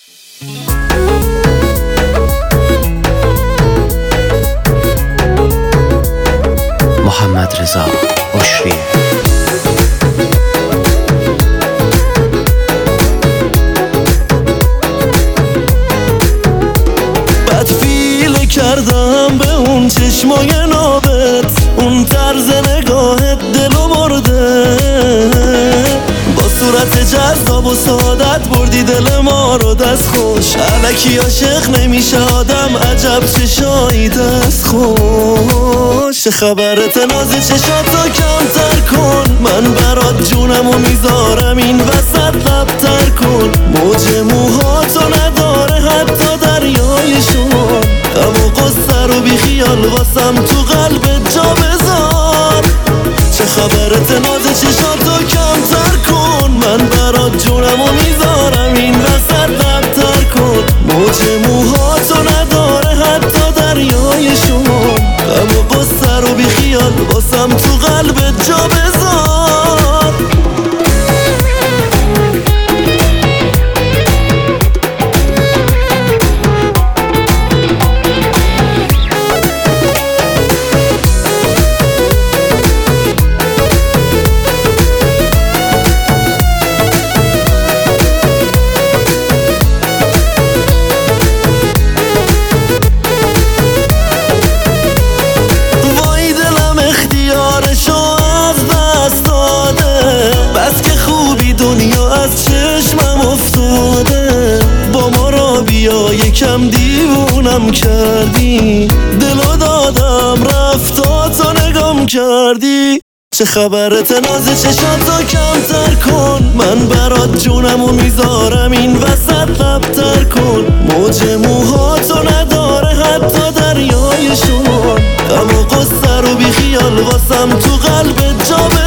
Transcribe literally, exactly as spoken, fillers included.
محمد رضا بشری. بدفیل کردم به اون چشمای نابت، اون طرز نگاهت دلو برده، با صورت جذاب و سعادت بردی دل ما رو دست خوش. الکی عاشق نمیشه آدم، عجب چشایی دست خوش. چه خبرت ناز چشاتو کمتر کن، من برات جونمو میذارم این وسط لبتر کن. موج موهاتو نداره حتی دریای شما، غم و غصه رو بی خیال واسم تو قلبت جا بذار. چه خبرت ناز چشاتو کمتر کن، من برات جونمو میذارم این وسط لبتر کن. موج موهاتو نداره حتی دریای شما، غم و غصه رو بی خیال واسم تو قلبت جا بذار. یکم دیوونم کردی، دلو دادم رفتاتو نگام کردی. چه خبرت ناز چشاتو کمتر کن، من برات جونمو میذارم این وسط لبتر کن. موج موهاتو نداره حتی دریای شما، غم و غصه رو بی خیال واسم تو قلبت جا